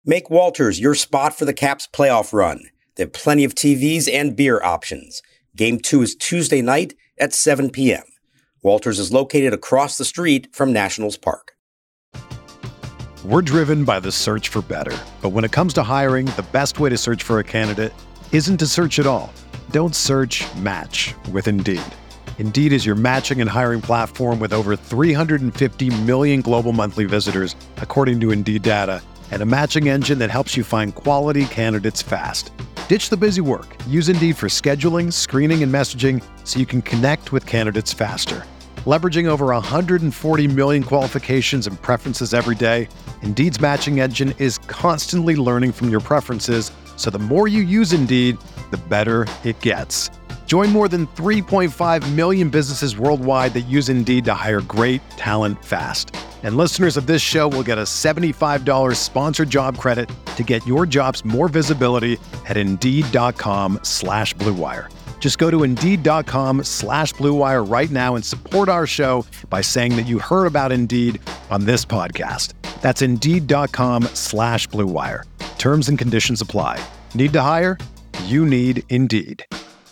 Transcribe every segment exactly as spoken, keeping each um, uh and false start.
Make Walters your spot for the Caps playoff run. They have plenty of T Vs and beer options. Game two is Tuesday night at seven p.m. Walters is located across the street from Nationals Park. We're driven by the search for better. But when it comes to hiring, the best way to search for a candidate isn't to search at all. Don't search, match with Indeed. Indeed is your matching and hiring platform with over three hundred fifty million global monthly visitors, according to Indeed data, and a matching engine that helps you find quality candidates fast. Ditch the busy work. Use Indeed for scheduling, screening, and messaging so you can connect with candidates faster. Leveraging over one hundred forty million qualifications and preferences every day, Indeed's matching engine is constantly learning from your preferences, so the more you use Indeed, the better it gets. Join more than three point five million businesses worldwide that use Indeed to hire great talent fast. And listeners of this show will get a seventy-five dollars sponsored job credit to get your jobs more visibility at Indeed.com slash Blue Wire. Just go to Indeed.com slash Blue Wire right now and support our show by saying that you heard about Indeed on this podcast. That's Indeed.com slash Blue Wire. Terms and conditions apply. Need to hire? You need Indeed.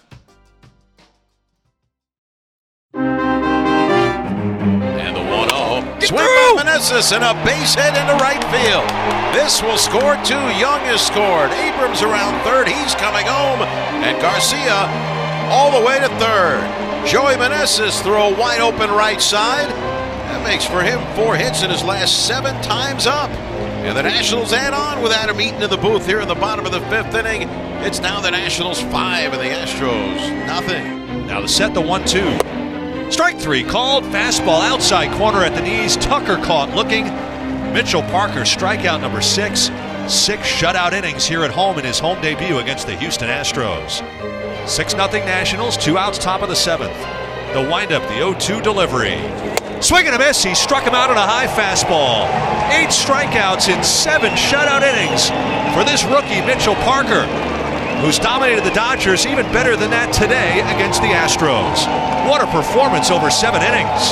And the one oh. Swing by Meneses and a base hit into right field. This will score two. Young has scored. Abrams around third. He's coming home. And Garcia all the way to third. Joey Meneses throw wide open right side. That makes for him four hits in his last seven times up. And the Nationals add on with Adam Eaton in the booth here in the bottom of the fifth inning. It's now the Nationals five and the Astros nothing. Now to set the one two. Strike three called. Fastball outside corner at the knees. Tucker caught looking. Mitchell Parker strikeout number six. Six shutout innings here at home in his home debut against the Houston Astros. six nothing Nationals, two outs top of the seventh. The windup, the oh two delivery. Swing and a miss, he struck him out on a high fastball. Eight strikeouts in seven shutout innings for this rookie Mitchell Parker, who's dominated the Dodgers even better than that today against the Astros. What a performance over seven innings.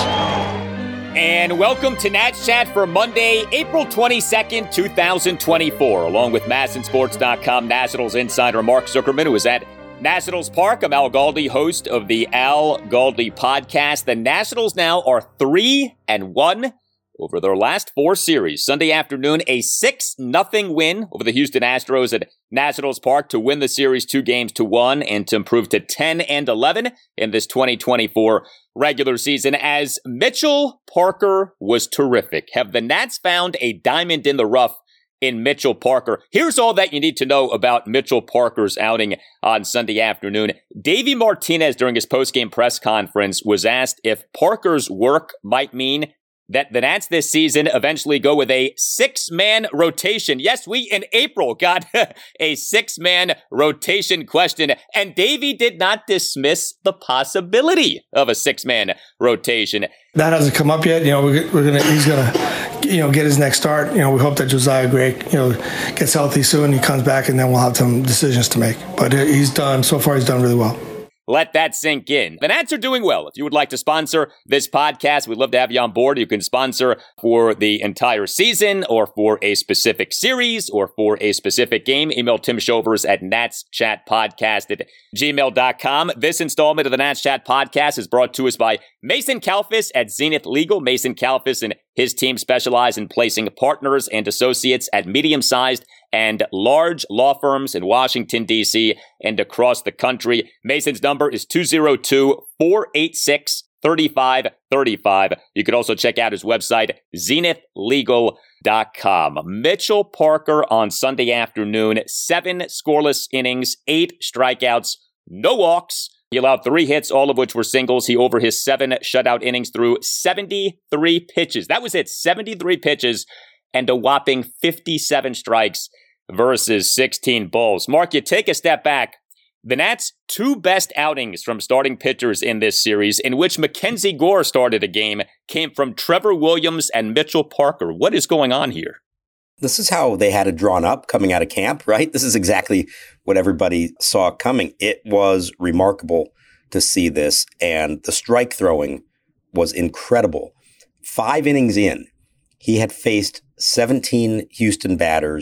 And welcome to Nats Chat for Monday, April twenty-second, twenty twenty-four. Along with Masson Sports dot com Nationals insider Mark Zuckerman, who is at Nationals Park. I'm Al Galdi, host of the Al Galdi podcast. The Nationals now are three and one over their last four series. Sunday afternoon, a six nothing win over the Houston Astros at Nationals Park to win the series two games to one and to improve to ten and eleven in this twenty twenty-four regular season. As Mitchell Parker was terrific. Have the Nats found a diamond in the rough in Mitchell Parker? Here's all that you need to know about Mitchell Parker's outing on Sunday afternoon. Davey Martinez, during his postgame press conference, was asked if Parker's work might mean that the Nats this season eventually go with a six-man rotation. Yes, we in April got a six-man rotation question, and Davey did not dismiss the possibility of a six-man rotation. That hasn't come up yet. You know, we're, we're gonna he's gonna you know get his next start. You know, we hope that Josiah Gray you know gets healthy soon. He comes back, and then we'll have some decisions to make. But he's done so far. He's done really well. Let that sink in. The Nats are doing well. If you would like to sponsor this podcast, we'd love to have you on board. You can sponsor for the entire season or for a specific series or for a specific game. Email Tim Shovers at natschatpodcast at gmail dot com. This installment of the Nats Chat podcast is brought to us by Mason Kalfas at Zenith Legal. Mason Kalfas and his team specialize in placing partners and associates at medium-sized and large law firms in Washington, D C and across the country. Mason's number is two oh two, four eight six, three five three five. You could also check out his website, zenith legal dot com. Mitchell Parker on Sunday afternoon, seven scoreless innings, eight strikeouts, no walks. He allowed three hits, all of which were singles. He, over his seven shutout innings, threw seventy-three pitches. That was it, seventy-three pitches. And a whopping fifty-seven strikes versus sixteen balls. Mark, you take a step back. The Nats' two best outings from starting pitchers in this series, in which Mackenzie Gore started a game, came from Trevor Williams and Mitchell Parker. What is going on here? This is how they had it drawn up coming out of camp, right? This is exactly what everybody saw coming. It was remarkable to see this, and the strike throwing was incredible. Five innings in, he had faced seventeen Houston batters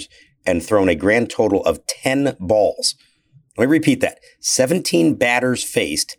and thrown a grand total of ten balls. Let me repeat that. seventeen batters faced,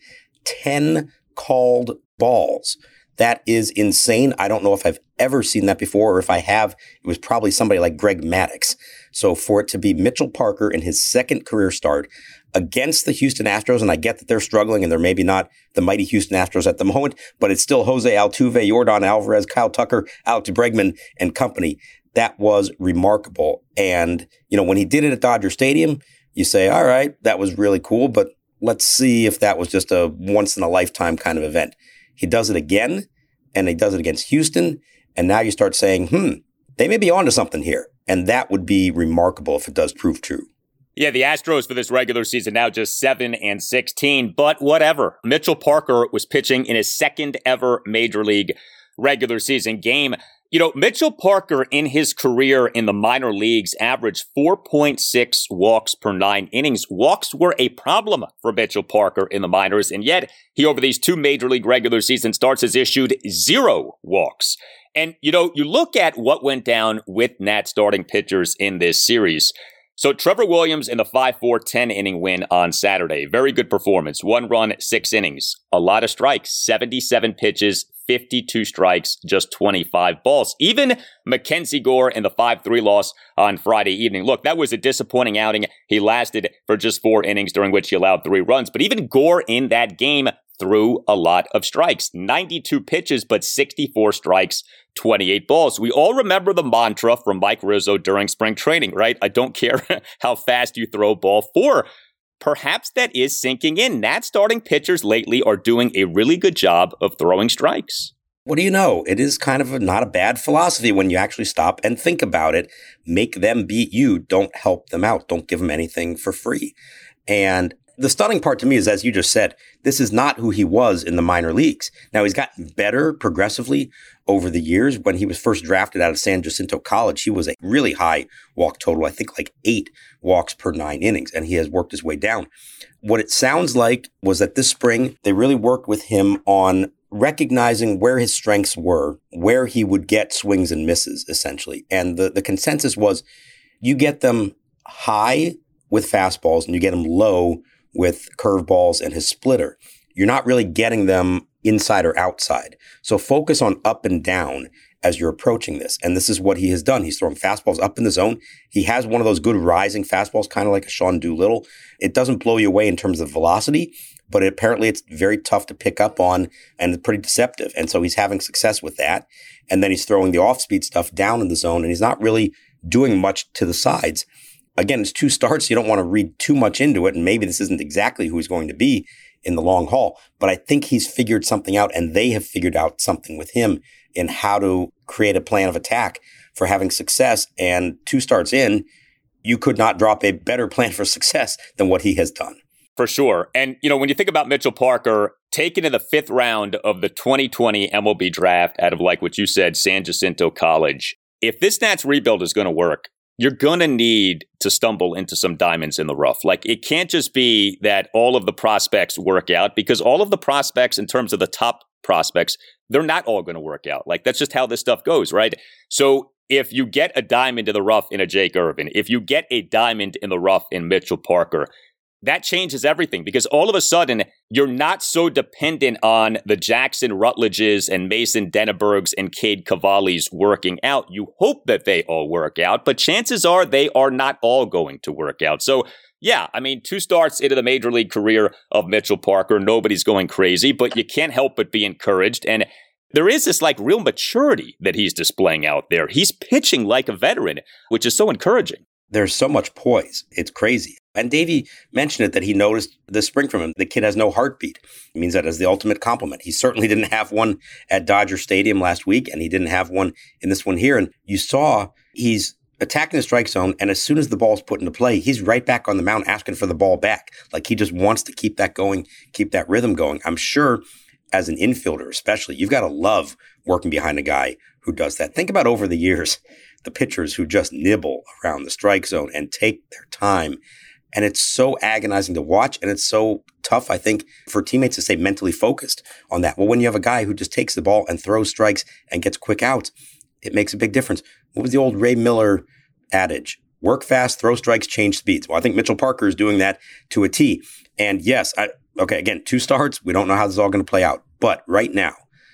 ten called balls. That is insane. I don't know if I've ever seen that before, or if I have, it was probably somebody like Greg Maddux. So for it to be Mitchell Parker in his second career start against the Houston Astros, and I get that they're struggling and they're maybe not the mighty Houston Astros at the moment, but it's still Jose Altuve, Yordan Alvarez, Kyle Tucker, Alex Bregman, and company. That was remarkable. And, you know, when he did it at Dodger Stadium, you say, all right, that was really cool, but let's see if that was just a once-in-a-lifetime kind of event. He does it again, and he does it against Houston, and now you start saying, hmm, they may be onto something here. And that would be remarkable if it does prove true. Yeah, the Astros for this regular season now just seven and sixteen, but whatever. Mitchell Parker was pitching in his second ever Major League regular season game. You know, Mitchell Parker in his career in the minor leagues averaged four point six walks per nine innings. Walks were a problem for Mitchell Parker in the minors, and yet he, over these two Major League regular season starts, has issued zero walks. And, you know, you look at what went down with Nats starting pitchers in this series. So Trevor Williams in the five four ten inning win on Saturday. Very good performance. One run, six innings. A lot of strikes. seventy-seven pitches, fifty-two strikes, just twenty-five balls. Even Mackenzie Gore in the five three loss on Friday evening. Look, that was a disappointing outing. He lasted for just four innings, during which he allowed three runs. But even Gore in that game threw a lot of strikes. ninety-two pitches, but sixty-four strikes, twenty-eight balls. We all remember the mantra from Mike Rizzo during spring training, right? I don't care how fast you throw ball four. Perhaps that is sinking in. Nats starting pitchers lately are doing a really good job of throwing strikes. What do you know? It is kind of a, not a bad philosophy when you actually stop and think about it. Make them beat you. Don't help them out. Don't give them anything for free. And the stunning part to me is, as you just said, this is not who he was in the minor leagues. Now, he's gotten better progressively over the years. When he was first drafted out of San Jacinto College, he was a really high walk total, I think like eight walks per nine innings, and he has worked his way down. What it sounds like was that this spring, they really worked with him on recognizing where his strengths were, where he would get swings and misses, essentially. And the, the consensus was you get them high with fastballs and you get them low with curveballs and his splitter. You're not really getting them inside or outside. So focus on up and down as you're approaching this. And this is what he has done. He's throwing fastballs up in the zone. He has one of those good rising fastballs, kind of like a Sean Doolittle. It doesn't blow you away in terms of velocity, but it, apparently it's very tough to pick up on and pretty deceptive. And so he's having success with that. And then he's throwing the off-speed stuff down in the zone, and he's not really doing much to the sides. Again, it's two starts. You don't want to read too much into it, and maybe this isn't exactly who he's going to be in the long haul. But I think he's figured something out, and they have figured out something with him in how to create a plan of attack for having success. And two starts in, you could not drop a better plan for success than what he has done. For sure. And, you know, when you think about Mitchell Parker, taken in the fifth round of the twenty twenty M L B draft out of, like what you said, San Jacinto College, if this Nats rebuild is going to work, you're going to need to stumble into some diamonds in the rough. Like, it can't just be that all of the prospects work out, because all of the prospects, in terms of the top prospects, they're not all going to work out. Like, that's just how this stuff goes, right? So if you get a diamond in the rough in a Jake Irvin, if you get a diamond in the rough in Mitchell Parker, that changes everything, because all of a sudden you're not so dependent on the Jackson Rutledges and Mason Dennebergs and Cade Cavallis working out. You hope that they all work out, but chances are they are not all going to work out. So yeah, I mean, two starts into the major league career of Mitchell Parker, nobody's going crazy, but you can't help but be encouraged. And there is this like real maturity that he's displaying out there. He's pitching like a veteran, which is so encouraging. There's so much poise. It's crazy. And Davey mentioned it, that he noticed this spring from him. The kid has no heartbeat. It means that as the ultimate compliment. He certainly didn't have one at Dodger Stadium last week, and he didn't have one in this one here. And you saw he's attacking the strike zone, and as soon as the ball's put into play, he's right back on the mound asking for the ball back. Like, he just wants to keep that going, keep that rhythm going. I'm sure as an infielder especially, you've got to love working behind a guy who does that. Think about over the years, the pitchers who just nibble around the strike zone and take their time. And it's so agonizing to watch, and it's so tough, I think, for teammates to stay mentally focused on that. Well, when you have a guy who just takes the ball and throws strikes and gets quick outs, it makes a big difference. What was the old Ray Miller adage? Work fast, throw strikes, change speeds. Well, I think Mitchell Parker is doing that to a T. And yes, I, okay, again, two starts. We don't know how this is all going to play out. But right now,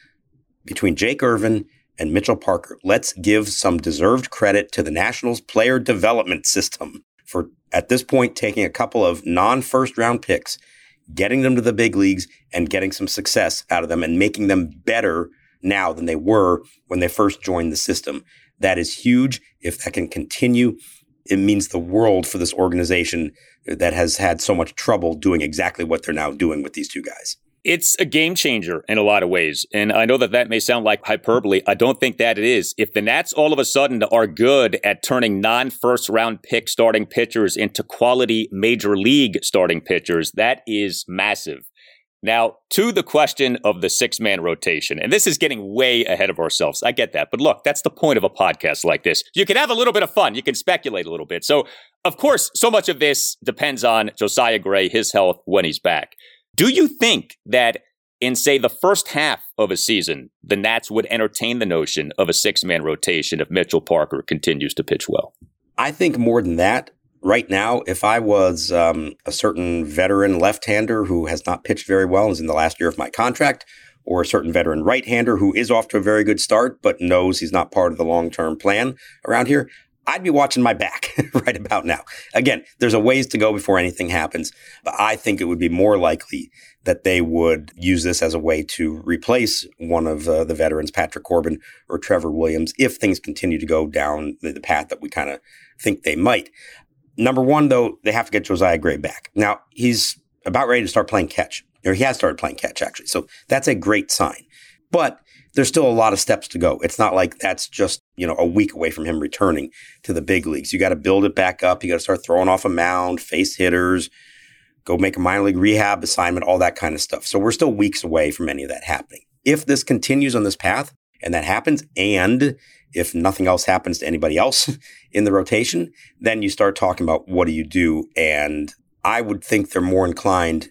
between Jake Irvin and Mitchell Parker, let's give some deserved credit to the Nationals player development system for, at this point, taking a couple of non-first round picks, getting them to the big leagues and getting some success out of them and making them better now than they were when they first joined the system. That is huge. If that can continue, it means the world for this organization that has had so much trouble doing exactly what they're now doing with these two guys. It's a game changer in a lot of ways. And I know that that may sound like hyperbole. I don't think that it is. If the Nats all of a sudden are good at turning non-first round pick starting pitchers into quality major league starting pitchers, that is massive. Now, to the question of the six-man rotation, and this is getting way ahead of ourselves. I get that. But look, that's the point of a podcast like this. You can have a little bit of fun. You can speculate a little bit. So, of course, so much of this depends on Josiah Gray, his health when he's back. Do you think that in, say, the first half of a season, the Nats would entertain the notion of a six-man rotation if Mitchell Parker continues to pitch well? I think more than that. Right now, if I was um, a certain veteran left-hander who has not pitched very well and is in the last year of my contract, or a certain veteran right-hander who is off to a very good start but knows he's not part of the long-term plan around here, I'd be watching my back right about now. Again, there's a ways to go before anything happens, but I think it would be more likely that they would use this as a way to replace one of uh, the veterans, Patrick Corbin or Trevor Williams, if things continue to go down the, the path that we kind of think they might. Number one, though, they have to get Josiah Gray back. Now, he's about ready to start playing catch, or he has started playing catch, actually. So that's a great sign. But there's still a lot of steps to go. It's not like that's just, you know, a week away from him returning to the big leagues. You got to build it back up. You got to start throwing off a mound, face hitters, go make a minor league rehab assignment, all that kind of stuff. So we're still weeks away from any of that happening. If this continues on this path and that happens, and if nothing else happens to anybody else in the rotation, then you start talking about what do you do? And I would think they're more inclined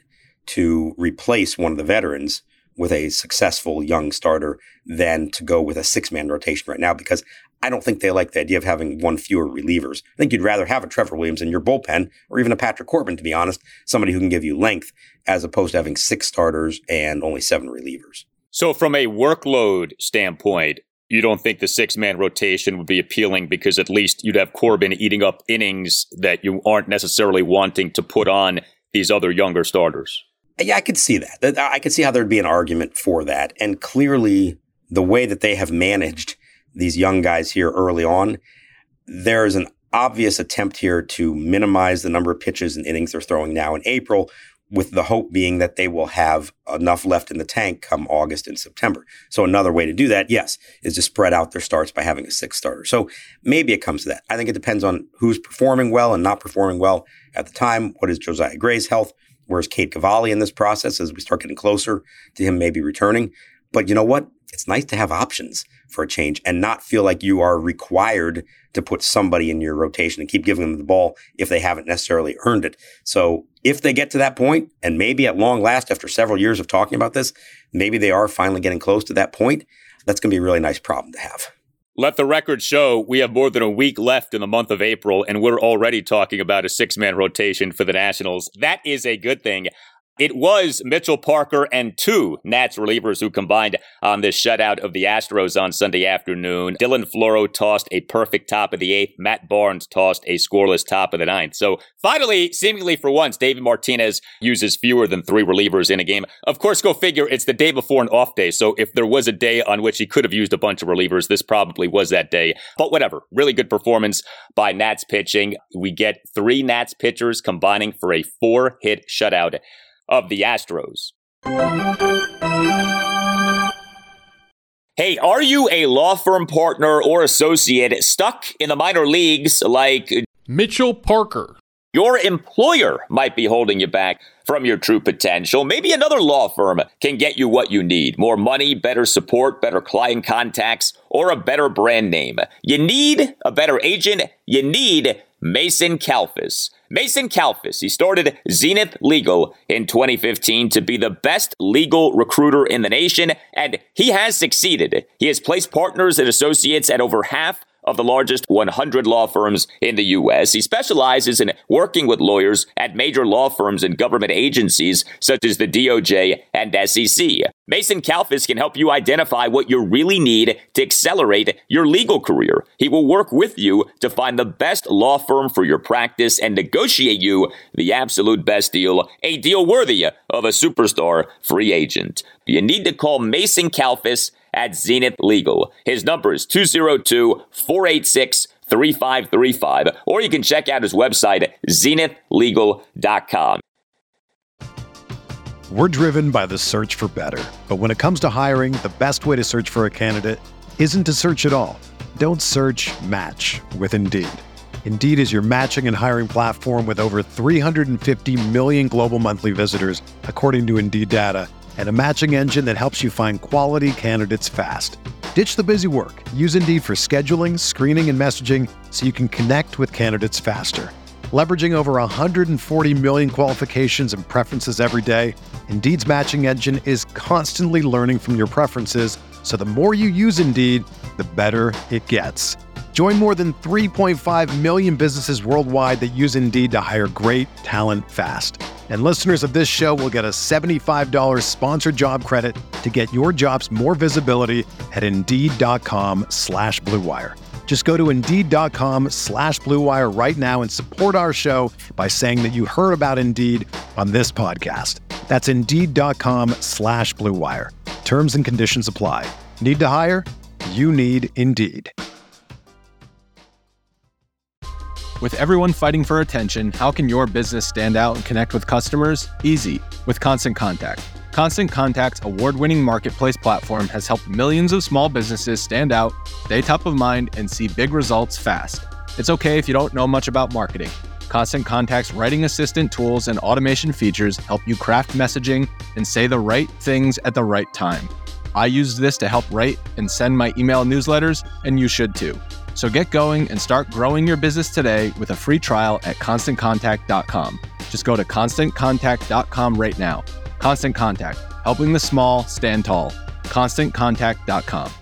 to replace one of the veterans with a successful young starter than to go with a six-man rotation right now, because I don't think they like the idea of having one fewer relievers. I think you'd rather have a Trevor Williams in your bullpen, or even a Patrick Corbin, to be honest, somebody who can give you length, as opposed to having six starters and only seven relievers. So from a workload standpoint, you don't think the six-man rotation would be appealing because at least you'd have Corbin eating up innings that you aren't necessarily wanting to put on these other younger starters? Yeah, I could see that. I could see how there'd be an argument for that. And clearly, the way that they have managed these young guys here early on, there's an obvious attempt here to minimize the number of pitches and innings they're throwing now in April, with the hope being that they will have enough left in the tank come August and September. So another way to do that, yes, is to spread out their starts by having a sixth starter. So maybe it comes to that. I think it depends on who's performing well and not performing well at the time. What is Josiah Gray's health? Where's Cade Cavalli in this process as we start getting closer to him maybe returning? But you know what? It's nice to have options for a change and not feel like you are required to put somebody in your rotation and keep giving them the ball if they haven't necessarily earned it. So if they get to that point, and maybe at long last, after several years of talking about this, maybe they are finally getting close to that point, that's going to be a really nice problem to have. Let the record show we have more than a week left in the month of April, and we're already talking about a six-man rotation for the Nationals. That is a good thing. It was Mitchell Parker and two Nats relievers who combined on this shutout of the Astros on Sunday afternoon. Dylan Floro tossed a perfect top of the eighth. Matt Barnes tossed a scoreless top of the ninth. So finally, seemingly for once, David Martinez uses fewer than three relievers in a game. Of course, go figure, it's the day before an off day. So if there was a day on which he could have used a bunch of relievers, this probably was that day. But whatever, really good performance by Nats pitching. We get three Nats pitchers combining for a four-hit shutout of the Astros. Hey, are you a law firm partner or associate stuck in the minor leagues like Mitchell Parker? Your employer might be holding you back from your true potential. Maybe another law firm can get you what you need. More money, better support, better client contacts, or a better brand name. You need a better agent. You need Mason Kalfas. Mason Kalfas, he started Zenith Legal in twenty fifteen to be the best legal recruiter in the nation, and he has succeeded. He has placed partners and associates at over half of the largest one hundred law firms in the U S. He specializes in working with lawyers at major law firms and government agencies such as the D O J and S E C. Mason Kalfas can help you identify what you really need to accelerate your legal career. He will work with you to find the best law firm for your practice and negotiate you the absolute best deal, a deal worthy of a superstar free agent. You need to call Mason Kalfas at Zenith Legal. His number is two oh two, four eight six, three five three five, or you can check out his website at zenith legal dot com. We're driven by the search for better. But when it comes to hiring, the best way to search for a candidate isn't to search at all. Don't search, match with Indeed. Indeed is your matching and hiring platform with over three hundred fifty million global monthly visitors, according to Indeed data, and a matching engine that helps you find quality candidates fast. Ditch the busy work. Use Indeed for scheduling, screening, and messaging so you can connect with candidates faster. Leveraging over one hundred forty million qualifications and preferences every day, Indeed's matching engine is constantly learning from your preferences, so the more you use Indeed, the better it gets. Join more than three point five million businesses worldwide that use Indeed to hire great talent fast. And listeners of this show will get a seventy-five dollars sponsored job credit to get your jobs more visibility at Indeed.com slash Blue Wire. Just go to Indeed.com slash Blue Wire right now and support our show by saying that you heard about Indeed on this podcast. That's Indeed.com slash Blue Wire. Terms and conditions apply. Need to hire? You need Indeed. With everyone fighting for attention, how can your business stand out and connect with customers? Easy, with Constant Contact. Constant Contact's award-winning marketplace platform has helped millions of small businesses stand out, stay top of mind, and see big results fast. It's okay if you don't know much about marketing. Constant Contact's writing assistant tools and automation features help you craft messaging and say the right things at the right time. I use this to help write and send my email newsletters, and you should too. So get going and start growing your business today with a free trial at constant contact dot com. Just go to constant contact dot com right now. Constant Contact, helping the small stand tall. constant contact dot com.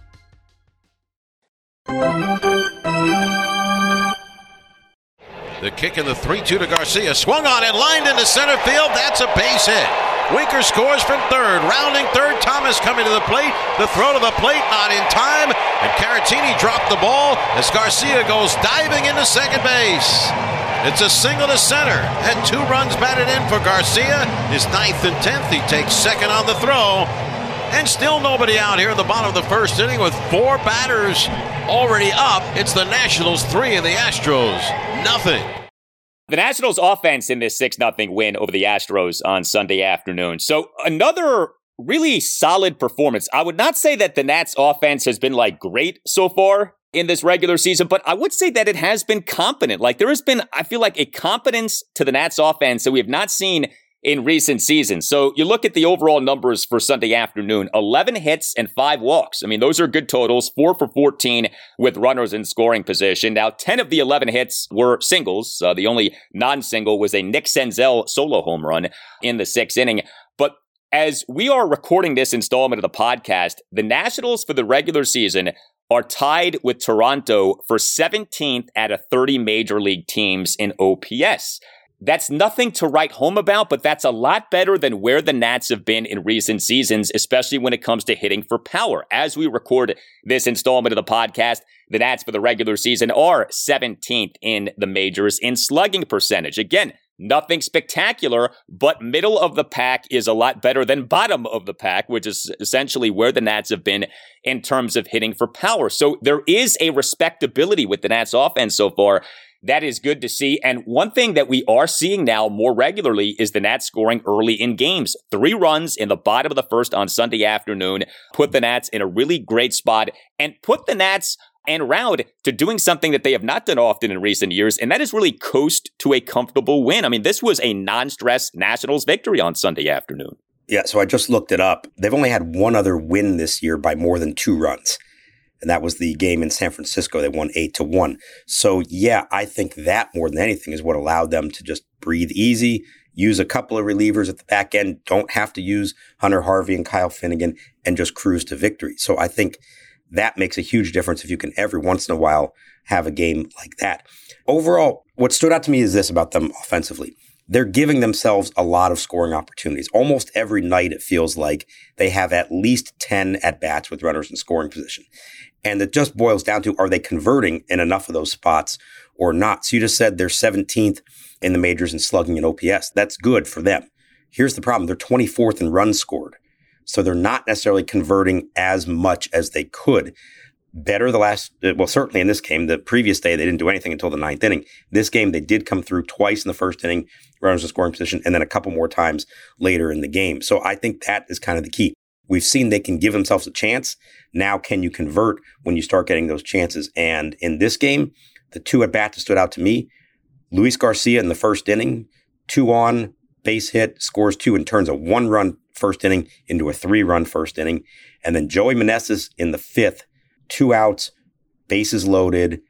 The kick in the three two to Garcia. Swung on and lined into center field. That's a base hit. Winker scores from third. Rounding third. Thomas coming to the plate. The throw to the plate, not in time. And Caratini dropped the ball as Garcia goes diving into second base. It's a single to center. And two runs batted in for Garcia. His ninth and tenth. He takes second on the throw. And still nobody out here at the bottom of the first inning with four batters already up. It's the Nationals three and the Astros nothing. The Nationals offense in this six nothing win over the Astros on Sunday afternoon. So another really solid performance. I would not say that the Nats offense has been like great so far in this regular season, but I would say that it has been competent. Like there has been, I feel like, a competence to the Nats offense that we have not seen in recent seasons. So you look at the overall numbers for Sunday afternoon, eleven hits and five walks. I mean, those are good totals, four for fourteen with runners in scoring position. Now, ten of the eleven hits were singles. Uh, the only non-single was a Nick Senzel solo home run in the sixth inning. But as we are recording this installment of the podcast, the Nationals for the regular season are tied with Toronto for seventeenth out of thirty major league teams in O P S. That's nothing to write home about, but that's a lot better than where the Nats have been in recent seasons, especially when it comes to hitting for power. As we record this installment of the podcast, the Nats for the regular season are seventeenth in the majors in slugging percentage. Again, nothing spectacular, but middle of the pack is a lot better than bottom of the pack, which is essentially where the Nats have been in terms of hitting for power. So there is a respectability with the Nats offense so far. That is good to see. And one thing that we are seeing now more regularly is the Nats scoring early in games. Three runs in the bottom of the first on Sunday afternoon put the Nats in a really great spot and put the Nats en route to doing something that they have not done often in recent years, and that is really coast to a comfortable win. I mean, this was a non-stress Nationals victory on Sunday afternoon. Yeah, so I just looked it up. They've only had one other win this year by more than two runs. And that was the game in San Francisco. They won eight to one. So yeah, I think that more than anything is what allowed them to just breathe easy, use a couple of relievers at the back end, don't have to use Hunter Harvey and Kyle Finnegan, and just cruise to victory. So I think That makes a huge difference if you can every once in a while have a game like that. Overall, what stood out to me is this about them offensively. They're giving themselves a lot of scoring opportunities. Almost every night, it feels like they have at least ten at-bats with runners in scoring position. And it just boils down to, are they converting in enough of those spots or not? So you just said they're seventeenth in the majors in slugging and O P S. That's good for them. Here's the problem. They're twenty-fourth in runs scored. So they're not necessarily converting as much as they could. Better the last, well, certainly in this game. The previous day, they didn't do anything until the ninth inning. This game, they did come through twice in the first inning, runners in scoring position, and then a couple more times later in the game. So I think that is kind of the key. We've seen they can give themselves a chance. Now, can you convert when you start getting those chances? And in this game, the two at-bats that stood out to me, Luis Garcia in the first inning, two on, base hit, scores two, and turns a one-run first inning into a three-run first inning. And then Joey Meneses in the fifth, two outs, bases loaded,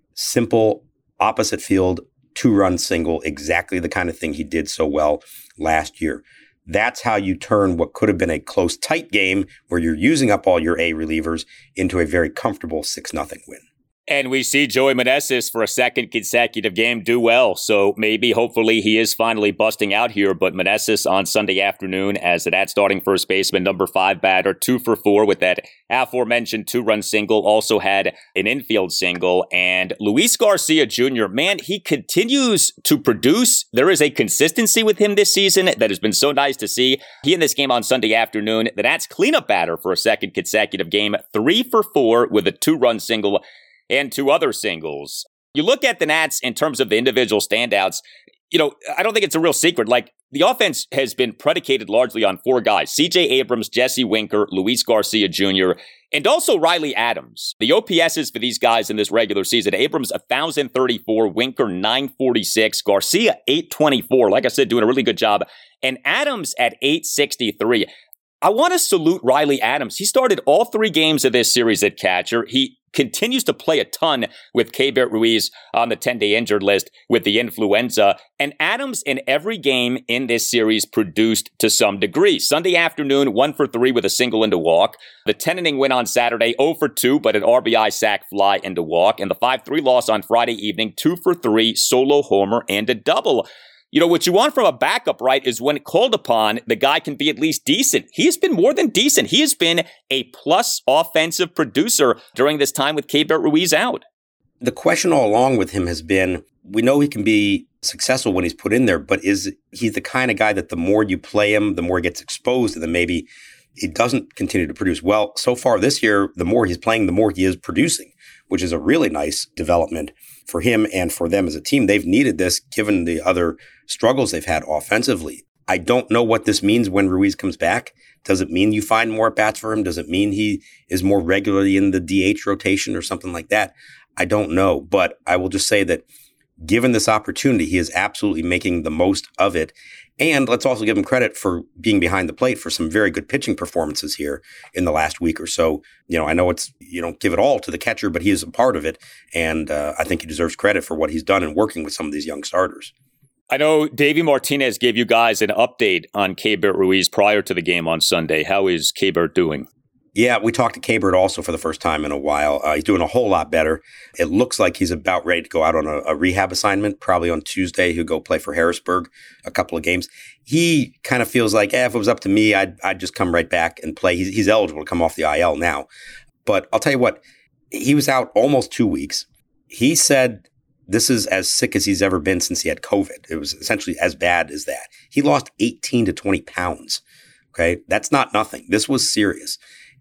simple opposite field, two-run single, exactly the kind of thing he did so well last year. That's how you turn what could have been a close, tight game where you're using up all your A relievers into a very comfortable six nothing win. And we see Joey Meneses for a second consecutive game do well. So maybe, hopefully, he is finally busting out here. But Meneses on Sunday afternoon as that starting first baseman, number five batter, two for four with that aforementioned two-run single. Also had an infield single. And Luis Garcia Junior, man, he continues to produce. There is a consistency with him this season that has been so nice to see. He in this game on Sunday afternoon, the Nats cleanup batter for a second consecutive game, three for four with a two-run single and two other singles. You look at the Nats in terms of the individual standouts, you know, I don't think it's a real secret. Like, the offense has been predicated largely on four guys: C J Abrams, Jesse Winker, Luis Garcia Junior, and also Riley Adams. The O P Ss for these guys in this regular season: Abrams one thousand thirty-four, Winker nine forty-six, Garcia eight twenty-four. Like I said, doing a really good job. And Adams at eight sixty-three. I want to salute Riley Adams. He started all three games of this series at catcher. He continues to play a ton with Keibert Ruiz on the ten-day injured list with the influenza. And Adams in every game in this series produced to some degree. Sunday afternoon, one for three with a single and a walk. The ten-inning win on Saturday, zero for two, but an R B I sac fly and a walk. And the five three loss on Friday evening, two for three, solo homer and a double. You know, what you want from a backup, right, is when called upon, the guy can be at least decent. He has been more than decent. He has been a plus offensive producer during this time with Keibert Ruiz out. The question all along with him has been, we know he can be successful when he's put in there, but is he the kind of guy that the more you play him, the more he gets exposed, and then maybe he doesn't continue to produce? Well, so far this year, the more he's playing, the more he is producing, which is a really nice development for him and for them as a team. They've needed this given the other struggles they've had offensively. I don't know what this means when Ruiz comes back. Does it mean you find more at-bats for him? Does it mean he is more regularly in the D H rotation or something like that? I don't know. But I will just say that given this opportunity, he is absolutely making the most of it. And let's also give him credit for being behind the plate for some very good pitching performances here in the last week or so. You know, I know it's, you don't give it all to the catcher, but he is a part of it. And uh, I think he deserves credit for what he's done in working with some of these young starters. I know Davey Martinez gave you guys an update on Keibert Ruiz prior to the game on Sunday. How is Keibert doing? Yeah, we talked to Keibert also for the first time in a while. Uh, he's doing a whole lot better. It looks like he's about ready to go out on a, a rehab assignment. Probably on Tuesday, he'll go play for Harrisburg a couple of games. He kind of feels like, eh, if it was up to me, I'd, I'd just come right back and play. He's, he's eligible to come off the I L now. But I'll tell you what, he was out almost two weeks. He said this is as sick as he's ever been since he had COVID. It was essentially as bad as that. He lost eighteen to twenty pounds. Okay, that's not nothing. This was serious.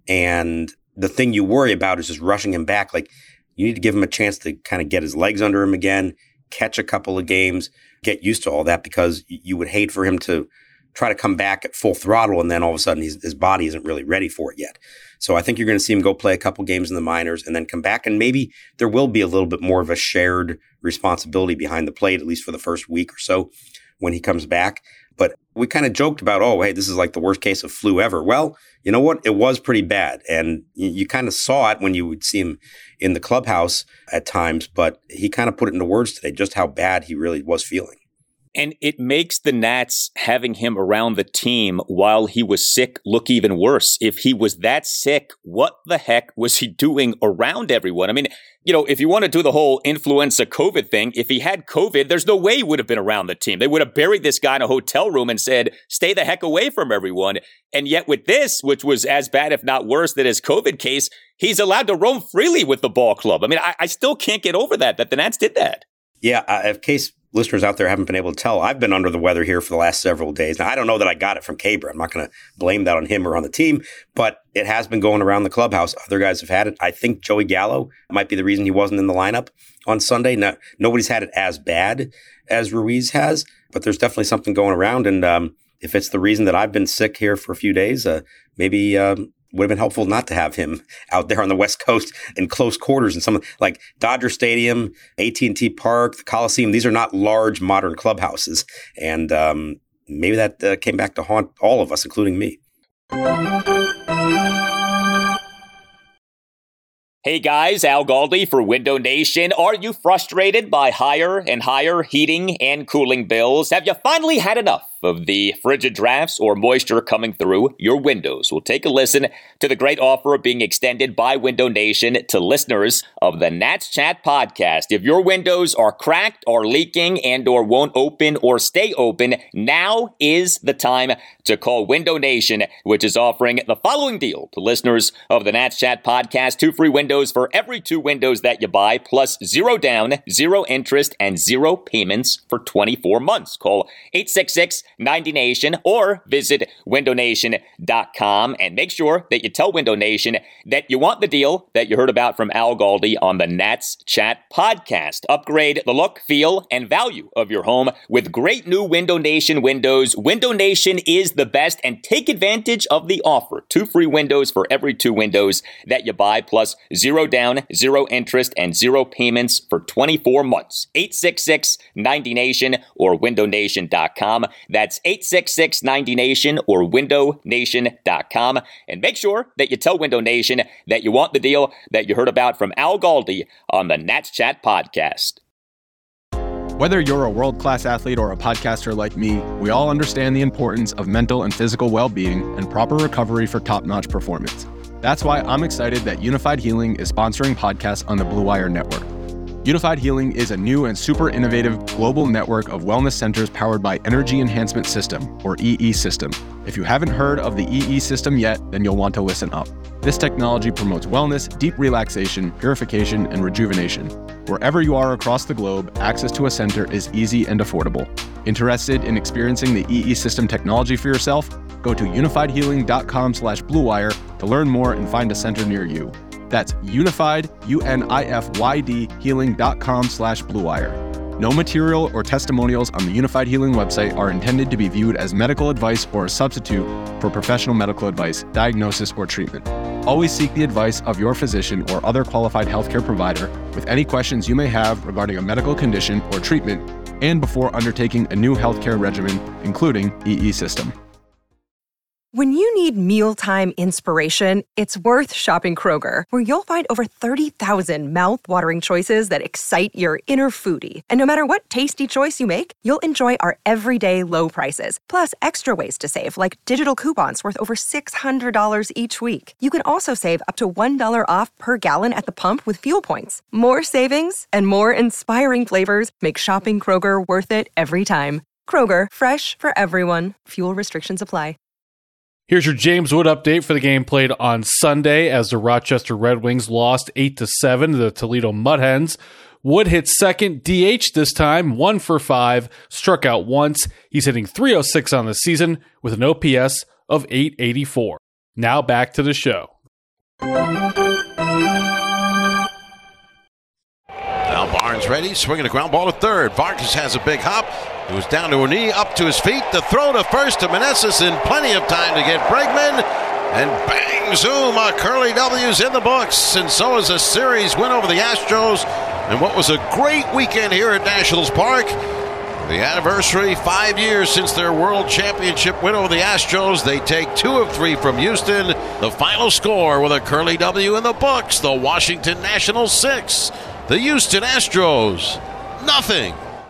And the thing you worry about is just rushing him back. Like, you need to give him a chance to kind of get his legs under him again, catch a couple of games, get used to all that, because you would hate for him to try to come back at full throttle and then all of a sudden his, his body isn't really ready for it yet. So I think you're going to see him go play a couple games in the minors and then come back, and maybe there will be a little bit more of a shared responsibility behind the plate, at least for the first week or so when he comes back. But we kind of joked about, oh, hey, this is like the worst case of flu ever. Well, you know what? It was pretty bad. And you, you kind of saw it when you would see him in the clubhouse at times, but he kind of put it into words today, just how bad he really was feeling. And it makes the Nats having him around the team while he was sick look even worse. If he was that sick, what the heck was he doing around everyone? I mean, you know, if you want to do the whole influenza COVID thing, if he had COVID, there's no way he would have been around the team. They would have buried this guy in a hotel room and said, stay the heck away from everyone. And yet with this, which was as bad, if not worse, than his COVID case, he's allowed to roam freely with the ball club. I mean, I, I still can't get over that, that the Nats did that. Yeah, uh, in case listeners out there haven't been able to tell, I've been under the weather here for the last several days. Now, I don't know that I got it from Cabra. I'm not going to blame that on him or on the team, but it has been going around the clubhouse. Other guys have had it. I think Joey Gallo might be the reason he wasn't in the lineup on Sunday. No, nobody's had it as bad as Ruiz has, but there's definitely something going around. And um, if it's the reason that I've been sick here for a few days, uh, maybe um, would have been helpful not to have him out there on the West Coast in close quarters and some like Dodger Stadium, A T and T Park, the Coliseum. These are not large modern clubhouses. And um, maybe that uh, came back to haunt all of us, including me. Hey guys, Al Galdi for Window Nation. Are you frustrated by higher and higher heating and cooling bills? Have you finally had enough of the frigid drafts or moisture coming through your windows? Well, take a listen to the great offer being extended by Window Nation to listeners of the Nats Chat podcast. If your windows are cracked or leaking and or won't open or stay open, now is the time to call Window Nation, which is offering the following deal to listeners of the Nats Chat podcast. Two free windows for every two windows that you buy, plus zero down, zero interest, and zero payments for twenty-four months. Call eight six six, ninety nation or visit window nation dot com and make sure that you tell Window Nation that you want the deal that you heard about from Al Galdi on the Nats Chat podcast. Upgrade the look, feel, and value of your home with great new Window Nation windows. Window Nation is the best, and take advantage of the offer. Two free windows for every two windows that you buy, plus zero down, zero interest, and zero payments for twenty-four months. eight six six, ninety nation or window nation dot com. That's eight six six, ninety nation or window nation dot com. And make sure that you tell Window Nation that you want the deal that you heard about from Al Galdi on the Nats Chat podcast. Whether you're a world-class athlete or a podcaster like me, we all understand the importance of mental and physical well-being and proper recovery for top-notch performance. That's why I'm excited that Unified Healing is sponsoring podcasts on the Blue Wire Network. Unified Healing is a new and super innovative global network of wellness centers powered by Energy Enhancement System, or E E System. If you haven't heard of the E E System yet, then you'll want to listen up. This technology promotes wellness, deep relaxation, purification, and rejuvenation. Wherever you are across the globe, access to a center is easy and affordable. Interested in experiencing the E E System technology for yourself? Go to unified healing dot com slash blue wire to learn more and find a center near you. That's unified, U N I F Y D, healing dot com slash blue wire. No material or testimonials on the Unified Healing website are intended to be viewed as medical advice or a substitute for professional medical advice, diagnosis, or treatment. Always seek the advice of your physician or other qualified healthcare provider with any questions you may have regarding a medical condition or treatment and before undertaking a new healthcare regimen, including E E System. When you need mealtime inspiration, it's worth shopping Kroger, where you'll find over thirty thousand mouth-watering choices that excite your inner foodie. And no matter what tasty choice you make, you'll enjoy our everyday low prices, plus extra ways to save, like digital coupons worth over six hundred dollars each week. You can also save up to one dollar off per gallon at the pump with fuel points. More savings and more inspiring flavors make shopping Kroger worth it every time. Kroger, fresh for everyone. Fuel restrictions apply. Here's your James Wood update for the game played on Sunday as the Rochester Red Wings lost eight to seven to the Toledo Mud Hens. Wood hit second, D H this time, one for five, struck out once. He's hitting three oh six on the season with an O P S of eight eighty-four. Now back to the show. Now Barnes ready, swinging a ground ball to third. Vargas has a big hop. He was down to a knee, up to his feet. The throw to first to Meneses in plenty of time to get Bregman. And bang, zoom, a Curly W's in the books. And so is a series win over the Astros. And what was a great weekend here at Nationals Park. The anniversary, five years since their World Championship win over the Astros. They take two of three from Houston. The final score with a Curly W in the books. The Washington Nationals six. The Houston Astros nothing.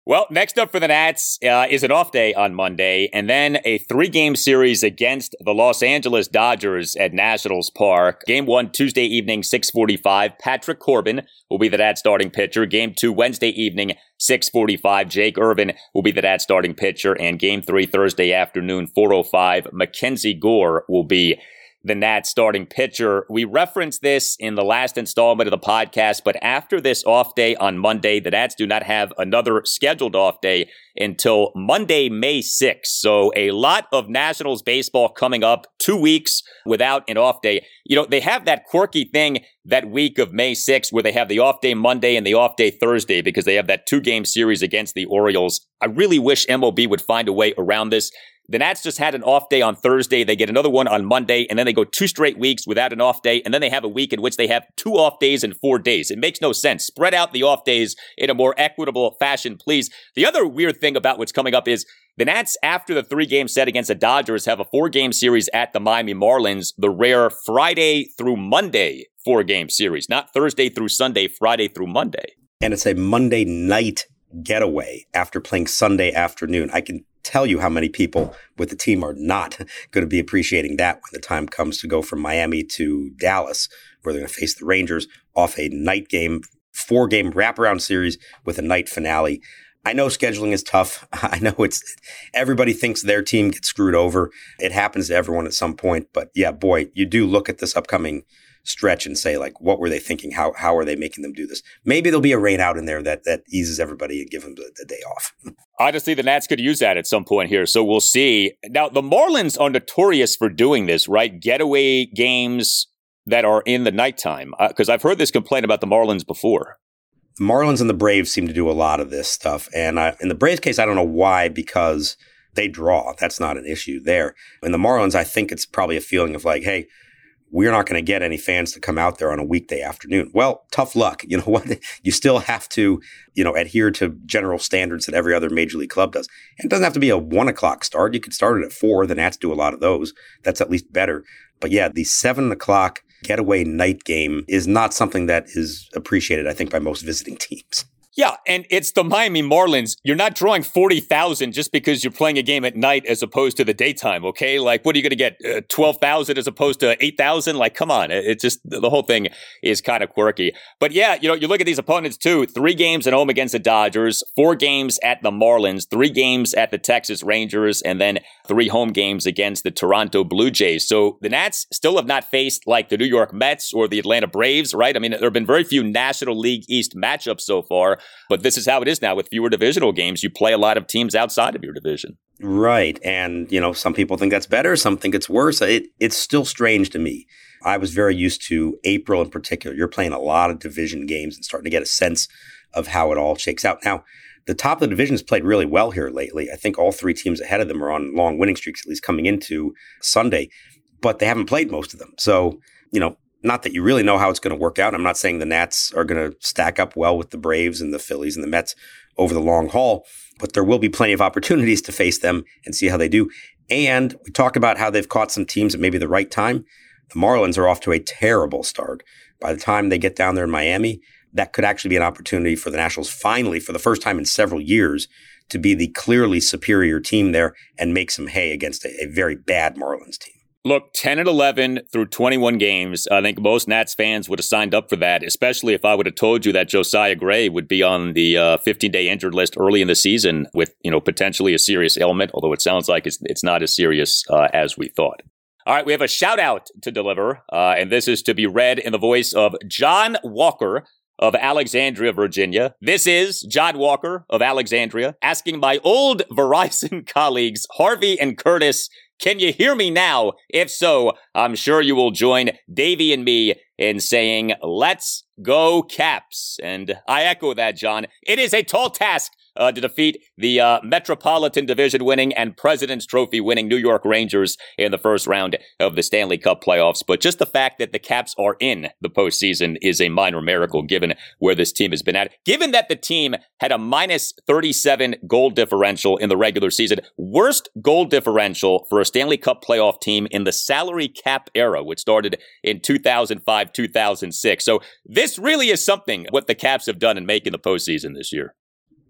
Well, next up for the Nats uh, is an off day on Monday, and then a three-game series against the Los Angeles Dodgers at Nationals Park. Game one, Tuesday evening, six forty-five. Patrick Corbin will be the Nats starting pitcher. Game two, Wednesday evening, six forty-five. Jake Irvin will be the Nats starting pitcher. And game three, Thursday afternoon, four oh five. Mackenzie Gore will be the Nats starting pitcher. We referenced this in the last installment of the podcast, but after this off day on Monday, the Nats do not have another scheduled off day until Monday, May sixth. So a lot of Nationals baseball coming up, two weeks without an off day. You know, they have that quirky thing that week of May sixth where they have the off day Monday and the off day Thursday because they have that two-game series against the Orioles. I really wish M L B would find a way around this. The Nats just had an off day on Thursday. They get another one on Monday, and then they go two straight weeks without an off day, and then they have a week in which they have two off days in four days. It makes no sense. Spread out the off days in a more equitable fashion, please. The other weird thing about what's coming up is the Nats, after the three-game set against the Dodgers, have a four-game series at the Miami Marlins, the rare Friday through Monday four-game series. Not Thursday through Sunday, Friday through Monday. And it's a Monday night getaway after playing Sunday afternoon. I can tell you how many people with the team are not going to be appreciating that when the time comes to go from Miami to Dallas, where they're going to face the Rangers off a night game, four-game wraparound series with a night finale. I know scheduling is tough. I know it's everybody thinks their team gets screwed over. It happens to everyone at some point. But yeah, boy, you do look at this upcoming stretch and say, like, what were they thinking? How how are they making them do this? Maybe there'll be a rain out in there that that eases everybody and give them the, the day off. Honestly, the Nats could use that at some point here, so we'll see. Now, the Marlins are notorious for doing this, right? Getaway games that are in the nighttime, because uh, I've heard this complaint about the Marlins before. The Marlins and the Braves seem to do a lot of this stuff, and I, in the Braves case, I don't know why, because they draw. That's not an issue there. In the Marlins, I think it's probably a feeling of like, hey, we're not going to get any fans to come out there on a weekday afternoon. Well, tough luck. You know what? You still have to, you know, adhere to general standards that every other major league club does. And it doesn't have to be a one o'clock start. You could start it at four. The Nats do a lot of those. That's at least better. But yeah, the seven o'clock getaway night game is not something that is appreciated, I think, by most visiting teams. Yeah, and it's the Miami Marlins. You're not drawing forty thousand just because you're playing a game at night as opposed to the daytime, okay? Like, what are you going to get, uh, twelve thousand as opposed to eight thousand? Like, come on. It's just, the whole thing is kind of quirky. But yeah, you know, you look at these opponents too. Three games at home against the Dodgers, four games at the Marlins, three games at the Texas Rangers, and then three home games against the Toronto Blue Jays. So the Nats still have not faced like the New York Mets or the Atlanta Braves, right? I mean, there have been very few National League East matchups so far. But this is how it is now with fewer divisional games. You play a lot of teams outside of your division. Right. And, you know, some people think that's better. Some think it's worse. It, it's still strange to me. I was very used to April in particular. You're playing a lot of division games and starting to get a sense of how it all shakes out. Now, the top of the division has played really well here lately. I think all three teams ahead of them are on long winning streaks, at least coming into Sunday. But they haven't played most of them. So, you know, not that you really know how it's going to work out. I'm not saying the Nats are going to stack up well with the Braves and the Phillies and the Mets over the long haul, but there will be plenty of opportunities to face them and see how they do. And we talk about how they've caught some teams at maybe the right time. The Marlins are off to a terrible start. By the time they get down there in Miami, that could actually be an opportunity for the Nationals finally, for the first time in several years, to be the clearly superior team there and make some hay against a, a very bad Marlins team. Look, ten and eleven through twenty-one games. I think most Nats fans would have signed up for that, especially if I would have told you that Josiah Gray would be on the uh, fifteen-day injured list early in the season with, you know, potentially a serious ailment, although it sounds like it's, it's not as serious uh, as we thought. All right, we have a shout out to deliver, uh, and this is to be read in the voice of John Walker of Alexandria, Virginia. This is John Walker of Alexandria asking my old Verizon colleagues, Harvey and Curtis, can you hear me now? If so, I'm sure you will join Davey and me in saying, let's go Caps. And I echo that, John. It is a tall task uh, to defeat the uh, Metropolitan Division winning and President's Trophy winning New York Rangers in the first round of the Stanley Cup playoffs. But just the fact that the Caps are in the postseason is a minor miracle given where this team has been at. Given that the team had a minus thirty-seven goal differential in the regular season, worst goal differential for a Stanley Cup playoff team in the salary cap era, which started in two thousand five, two thousand six. So this really is something what the Caps have done in making the postseason this year.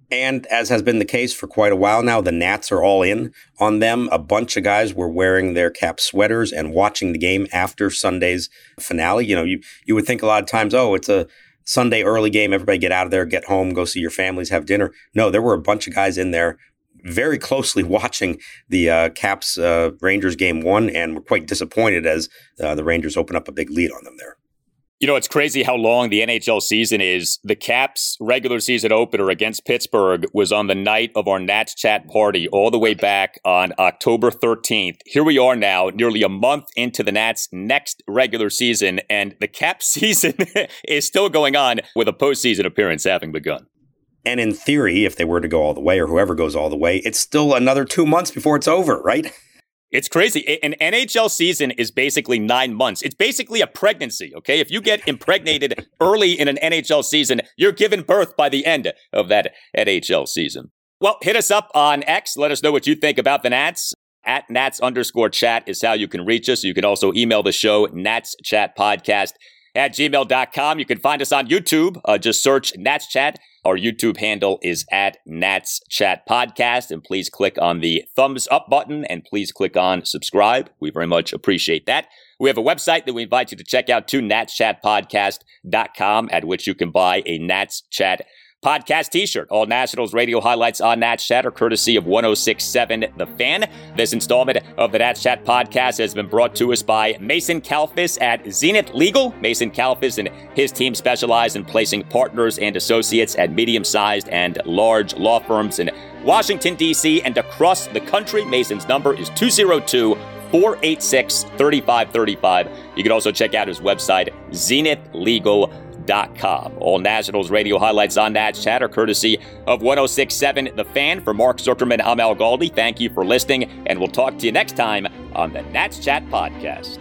And as has been the case for quite a while now, the Nats are all in on them. A bunch of guys were wearing their Cap sweaters and watching the game after Sunday's finale. You know, you, you would think a lot of times, oh, it's a Sunday early game. Everybody get out of there, get home, go see your families, have dinner. No, there were a bunch of guys in there very closely watching the uh, Caps uh, Rangers game one, and were quite disappointed as uh, the Rangers open up a big lead on them there. You know, it's crazy how long the N H L season is. The Caps regular season opener against Pittsburgh was on the night of our Nats Chat party all the way back on October thirteenth. Here we are now, nearly a month into the Nats' next regular season, and the Caps season is still going on with a postseason appearance having begun. And in theory, if they were to go all the way, or whoever goes all the way, it's still another two months before it's over, right? It's crazy. An N H L season is basically nine months. It's basically a pregnancy, okay? If you get impregnated early in an N H L season, you're given birth by the end of that N H L season. Well, hit us up on X. Let us know what you think about the Nats. At Nats underscore chat is how you can reach us. You can also email the show, natschatpodcast at gmail dot com. You can find us on YouTube. Uh, just search Nats Chat. Our YouTube handle is at Nats Chat Podcast, and please click on the thumbs up button and please click on subscribe. We very much appreciate that. We have a website that we invite you to check out too, nats chat podcast dot com, at which you can buy a Nats Chat Podcast t-shirt. All Nationals radio highlights on Nats Chat are courtesy of one oh six point seven The Fan. This installment of the Nats Chat Podcast has been brought to us by Mason Kalfas at Zenith Legal. Mason Kalfas and his team specialize in placing partners and associates at medium-sized and large law firms in Washington, D C and across the country. Mason's number is two oh two, four eight six, three five three five. You can also check out his website, zenith legal dot com. All Nationals radio highlights on Nats Chat are courtesy of one oh six point seven The Fan. For Mark Zuckerman, I'm Al Galdi. Thank you for listening, and we'll talk to you next time on the Nats Chat Podcast.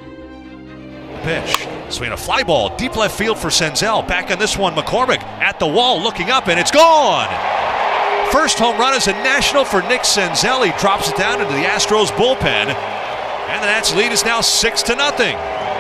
Pitch. Swing a fly ball, deep left field for Senzel. Back on this one, McCormick at the wall, looking up, and it's gone! First home run is a national for Nick Senzel. He drops it down into the Astros bullpen, and the Nats lead is now six to nothing.